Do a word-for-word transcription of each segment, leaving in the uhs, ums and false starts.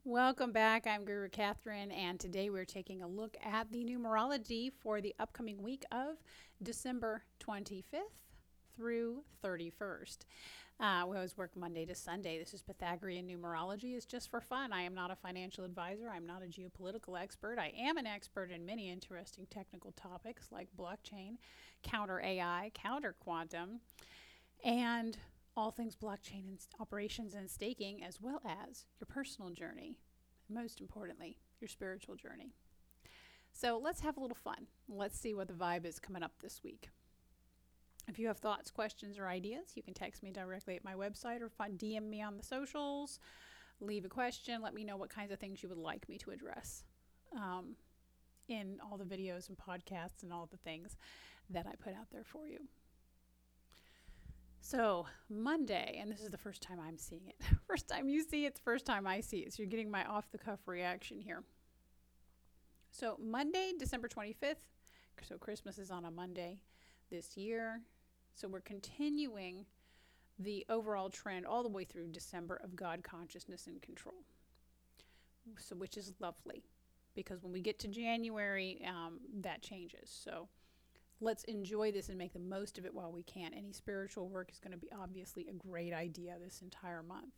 Welcome back. I'm Guru Catherine, and today we're taking a look at the numerology for the upcoming week of December twenty-fifth through thirty-first. Uh, we always work Monday to Sunday. This is Pythagorean numerology. It's just for fun. I am not a financial advisor. I'm not a geopolitical expert. I am an expert in many interesting technical topics like blockchain, counter A I, counter quantum, and all things blockchain and operations and staking, as well as your personal journey, and most importantly, your spiritual journey. So let's have a little fun. Let's see what the vibe is coming up this week. If you have thoughts, questions, or ideas, you can text me directly at my website or D M me on the socials. Leave a question. Let me know what kinds of things you would like me to address um, in all the videos and podcasts and all the things that I put out there for you. So Monday, and this is the first time I'm seeing it. First time you see it, it's first time I see it. So you're getting my off-the-cuff reaction here. So Monday, December twenty-fifth. So Christmas is on a Monday this year. So we're continuing the overall trend all the way through December of God consciousness and control. So which is lovely, because when we get to January, um, that changes. So let's enjoy this and make the most of it while we can. Any spiritual work is going to be obviously a great idea this entire month.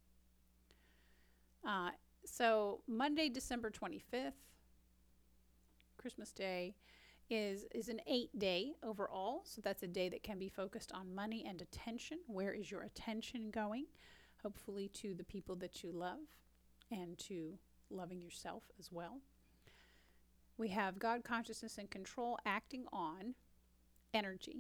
Uh, so Monday, December twenty-fifth, Christmas Day, is, is an eight day overall. So that's a day that can be focused on money and attention. Where is your attention going? Hopefully to the people that you love and to loving yourself as well. We have God consciousness and control acting on energy.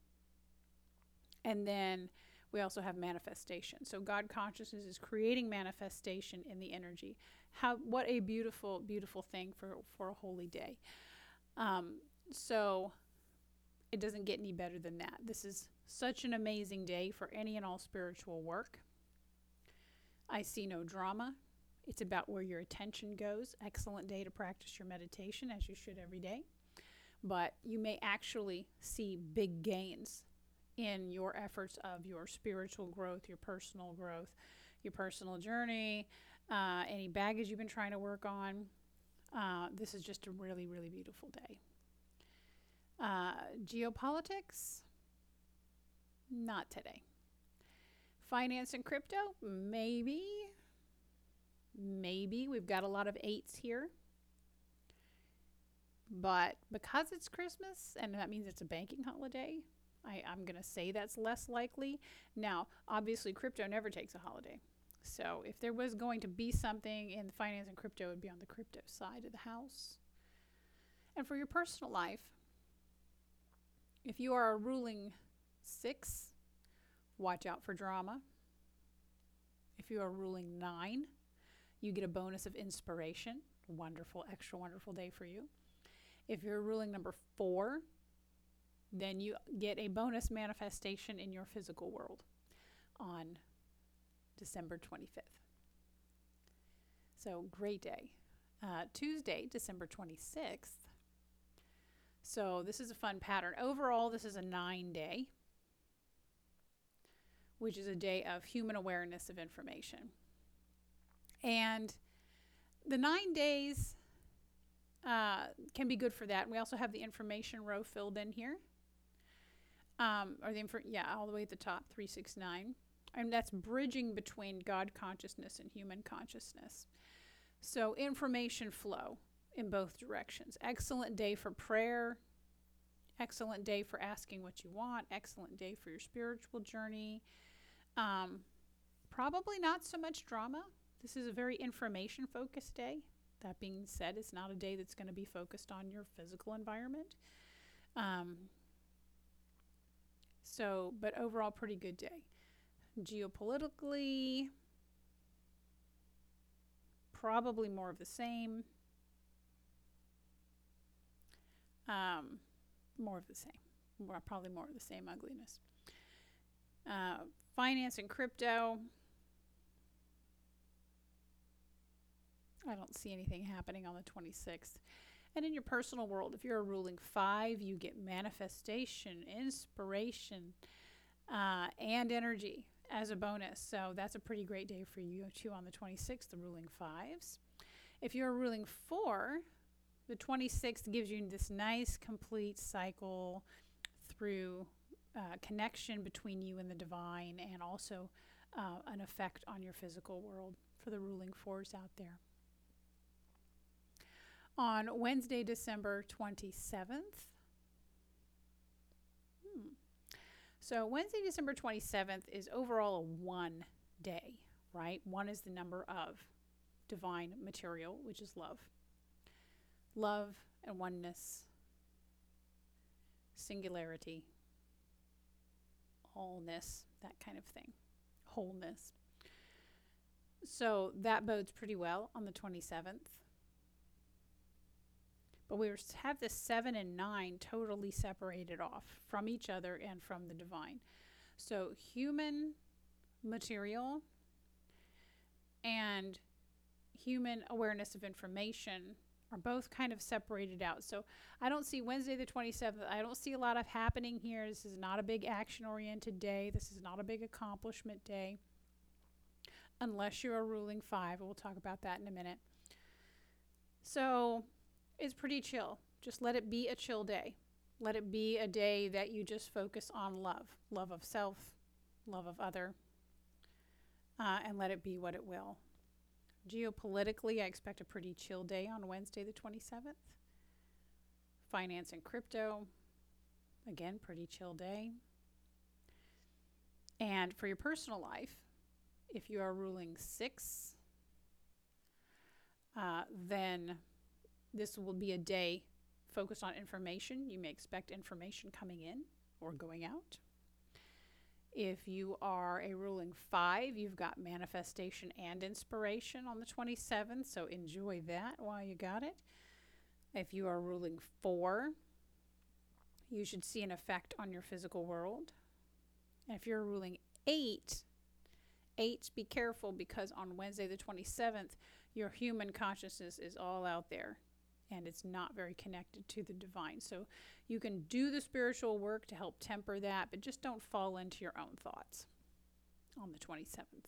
And then we also have manifestation. So God consciousness is creating manifestation in the energy. How what a beautiful, beautiful thing for, for a holy day. Um, so it doesn't get any better than that. This is such an amazing day for any and all spiritual work. I see no drama. It's about where your attention goes. Excellent day to practice your meditation, as you should every day. But you may actually see big gains in your efforts of your spiritual growth, your personal growth, your personal journey, uh, any baggage you've been trying to work on. Uh, this is just a really, really beautiful day. Uh, geopolitics? Not today. Finance and crypto? Maybe. Maybe. We've got a lot of eights here. But because it's Christmas, and that means it's a banking holiday, I, I'm going to say that's less likely. Now, obviously, crypto never takes a holiday. So if there was going to be something in finance and crypto, it would be on the crypto side of the house. And for your personal life, if you are a ruling six, watch out for drama. If you are ruling nine, you get a bonus of inspiration. Wonderful, extra wonderful day for you. If you're ruling number four, then you get a bonus manifestation in your physical world on December twenty-fifth. So great day. Uh, Tuesday, December twenty-sixth. So this is a fun pattern. Overall, this is a nine day, which is a day of human awareness of information. And the nine days uh, can be good for that. And we also have the information row filled in here. Um, or the info, yeah, all the way at the top, three six nine. And that's bridging between God consciousness and human consciousness. So information flow in both directions. Excellent day for prayer. Excellent day for asking what you want. Excellent day for your spiritual journey. Um, probably not so much drama. This is a very information-focused day. That being said, it's not a day that's going to be focused on your physical environment. Um, so, but overall, pretty good day. Geopolitically, probably more of the same. Um, more of the same. More, probably more of the same ugliness. Uh, finance and crypto. I don't see anything happening on the twenty-sixth. And in your personal world, if you're a ruling five, you get manifestation, inspiration, uh, and energy. as a bonus. So that's a pretty great day for you too on the twenty-sixth, the ruling fives. If you're a ruling four, the twenty-sixth gives you this nice complete cycle through uh, connection between you and the divine, and also uh, an effect on your physical world for the ruling fours out there. On Wednesday, December twenty-seventh. Hmm. So Wednesday, December twenty-seventh is overall a one day, right? One is the number of divine material, which is love. Love and oneness, singularity, allness, that kind of thing, wholeness. So that bodes pretty well on the twenty-seventh. But we have the seven and nine totally separated off from each other and from the divine. So human material and human awareness of information are both kind of separated out. So I don't see Wednesday the twenty-seventh. I don't see a lot of happening here. This is not a big action-oriented day. This is not a big accomplishment day. Unless you're a ruling five. We'll talk about that in a minute. So it's pretty chill. Just let it be a chill day. Let it be a day that you just focus on love. Love of self, love of other, uh, and let it be what it will. Geopolitically, I expect a pretty chill day on Wednesday the twenty-seventh. Finance and crypto, again, pretty chill day. And for your personal life, if you are ruling six, uh, then this will be a day focused on information. You may expect information coming in or going out. If you are a ruling five, you've got manifestation and inspiration on the twenty-seventh, so enjoy that while you got it. If you are ruling four, you should see an effect on your physical world. And if you're ruling eight, eight, be careful, because on Wednesday the twenty-seventh, your human consciousness is all out there and it's not very connected to the divine. So you can do the spiritual work to help temper that, but just don't fall into your own thoughts on the twenty-seventh.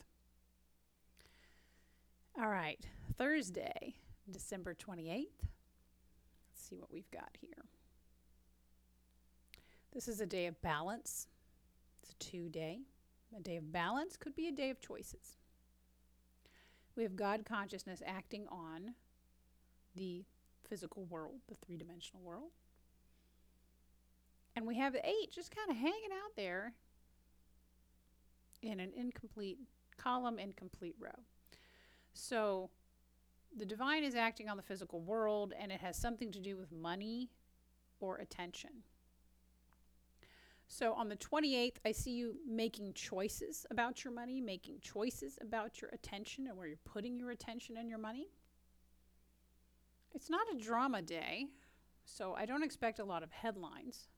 All right, Thursday, December twenty-eighth. Let's see what we've got here. This is a day of balance. It's a two-day. A day of balance could be a day of choices. We have God consciousness acting on the physical world, the three-dimensional world. And we have the eight just kind of hanging out there in an incomplete column, incomplete row. So the divine is acting on the physical world, and it has something to do with money or attention. So on the twenty-eighth, I see you making choices about your money, making choices about your attention and where you're putting your attention and your money. It's not a drama day, so I don't expect a lot of headlines.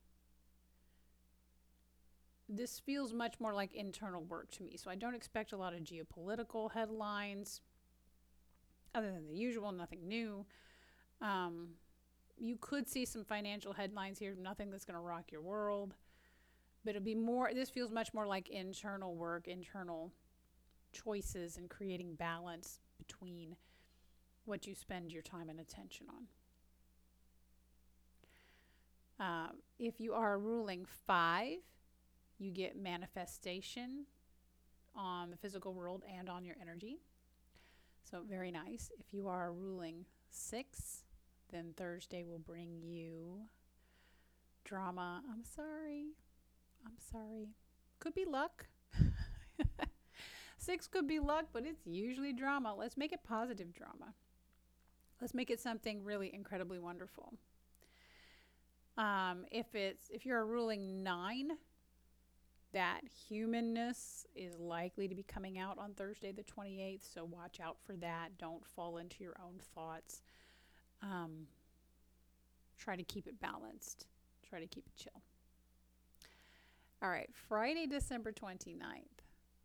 This feels much more like internal work to me, so I don't expect a lot of geopolitical headlines, other than the usual, nothing new. Um, you could see some financial headlines here, nothing that's going to rock your world. But it'll be more, this feels much more like internal work, internal choices, and creating balance between what you spend your time and attention on. Uh, if you are ruling five, you get manifestation on the physical world and on your energy. So very nice. If you are ruling six, then Thursday will bring you drama. I'm sorry. I'm sorry. Could be luck. Six could be luck, but it's usually drama. Let's make it positive drama. Let's make it something really incredibly wonderful. Um, if it's if you're a ruling nine, that humanness is likely to be coming out on Thursday the twenty-eighth, so watch out for that. Don't fall into your own thoughts. Um, try to keep it balanced. Try to keep it chill. All right, Friday, December twenty-ninth.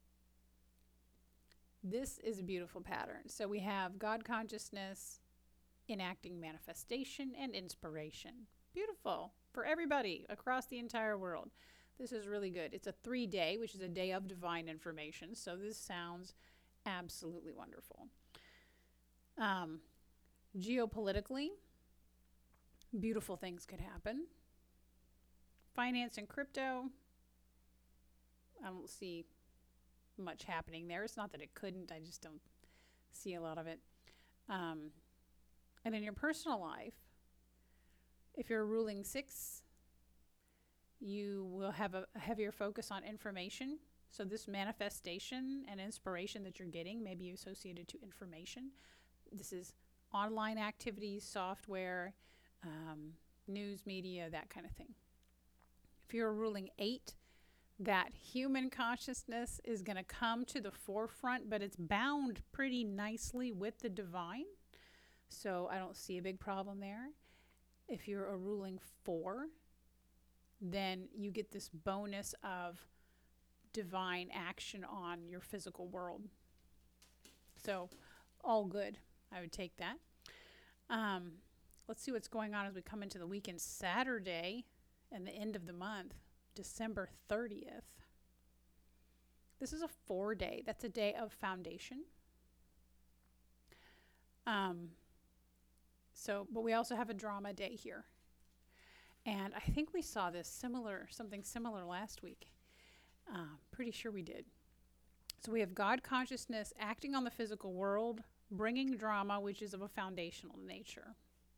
This is a beautiful pattern. So we have God consciousness enacting manifestation and inspiration. Beautiful for everybody across the entire world. This is really good. It's a three day, which is a day of divine information. So this sounds absolutely wonderful. Um, geopolitically, beautiful things could happen. Finance and crypto, I don't see much happening there. It's not that it couldn't, I just don't see a lot of it. Um, and in your personal life, if you're ruling six, you will have a, a heavier focus on information. So this manifestation and inspiration that you're getting may be associated to information. This is online activities, software, um, news media, that kind of thing. If you're ruling eight, that human consciousness is going to come to the forefront, but it's bound pretty nicely with the divine. So I don't see a big problem there. If you're a ruling four, then you get this bonus of divine action on your physical world. So all good. I would take that. Um, let's see what's going on as we come into the weekend. Saturday and the end of the month, December thirtieth. This is a four day. That's a day of foundation. Um, so, but we also have a drama day here. And I think we saw this similar, something similar last week. Uh, pretty sure we did. So we have God consciousness acting on the physical world, bringing drama, which is of a foundational nature.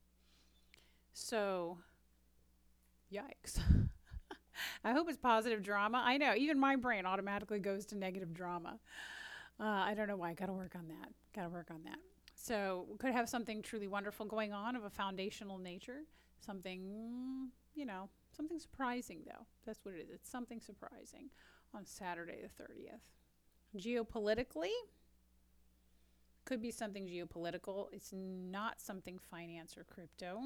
So, yikes. I hope it's positive drama. I know, even my brain automatically goes to negative drama. Uh, I don't know why. Got to work on that. Got to work on that. So we could have something truly wonderful going on of a foundational nature. Something, you know, something surprising, though. That's what it is. It's something surprising on Saturday the thirtieth. Geopolitically, could be something geopolitical. It's not something finance or crypto.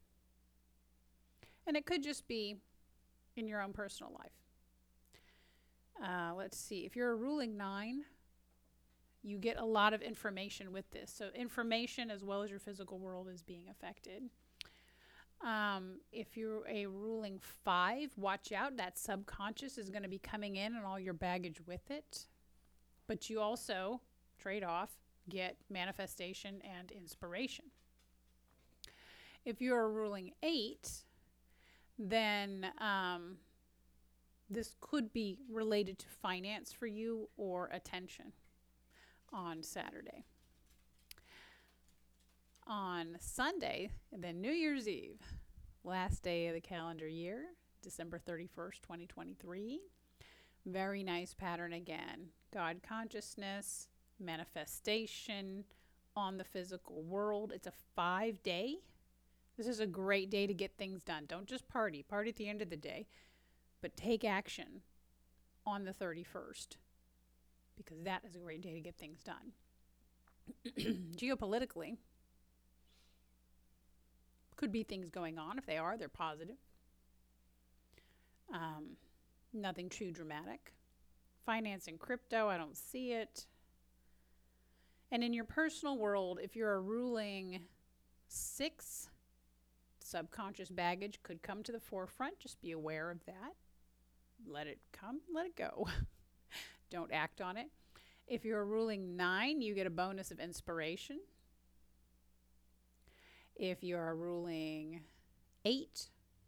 And it could just be in your own personal life. Uh, let's see. If you're a ruling nine, you get a lot of information with this. So information as well as your physical world is being affected. Um, if you're a ruling five, watch out. That subconscious is going to be coming in and all your baggage with it. But you also, trade off, get manifestation and inspiration. If you're a ruling eight, then um, this could be related to finance for you or attention on Saturday. On Sunday, and then New Year's Eve, last day of the calendar year, December thirty-first, twenty twenty-three. Very nice pattern again. God consciousness, manifestation on the physical world. It's a five day. This is a great day to get things done. Don't just party. Party at the end of the day, but take action on the thirty-first, because that is a great day to get things done. Geopolitically, could be things going on. If they are, they're positive. Um, nothing too dramatic. Finance and crypto, I don't see it. And in your personal world, if you're a ruling six, subconscious baggage could come to the forefront. Just be aware of that. Let it come, let it go. Don't act on it. If you're a ruling nine, you get a bonus of inspiration. If you're a ruling eight,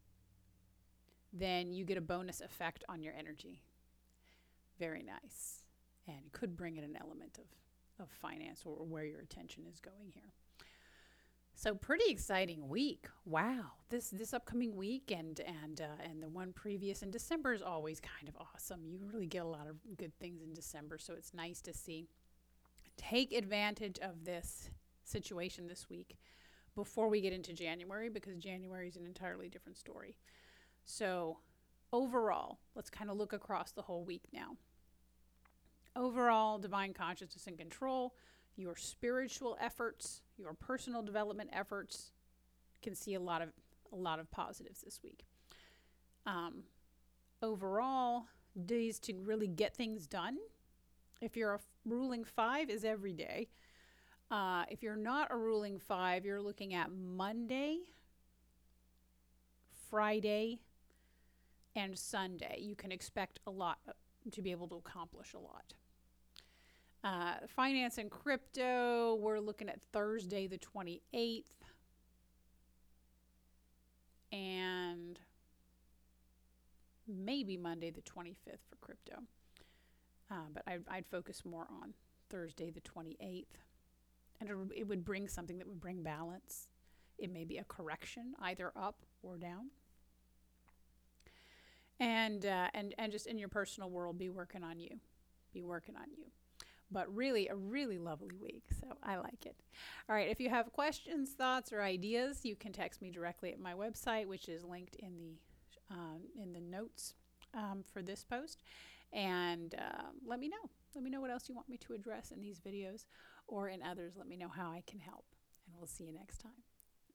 then you get a bonus effect on your energy. Very nice. And it could bring in an element of, of finance or where your attention is going here. So pretty exciting week. Wow. This this upcoming week and and uh, and the one previous in December is always kind of awesome. You really get a lot of good things in December, so it's nice to see. Take advantage of this situation this week before we get into January, because January is an entirely different story. So overall, let's kind of look across the whole week now. Overall, divine consciousness and control, your spiritual efforts, your personal development efforts, can see a lot of a lot of positives this week. Um, overall, days to really get things done. If you're a f- ruling five, is every day. Uh, if you're not a ruling five, you're looking at Monday, Friday, and Sunday. You can expect a lot uh, to be able to accomplish a lot. Uh, finance and crypto, we're looking at Thursday the twenty-eighth. And maybe Monday the twenty-fifth for crypto. Uh, but I'd, I'd focus more on Thursday the twenty-eighth. And it, it would bring something that would bring balance. It may be a correction, either up or down. And, uh, and, and just in your personal world, be working on you. Be working on you. But really, a really lovely week, so I like it. All right, if you have questions, thoughts, or ideas, you can text me directly at my website, which is linked in the um, in the notes um, for this post. And uh, let me know. Let me know what else you want me to address in these videos or in others. Let me know how I can help, and we'll see you next time.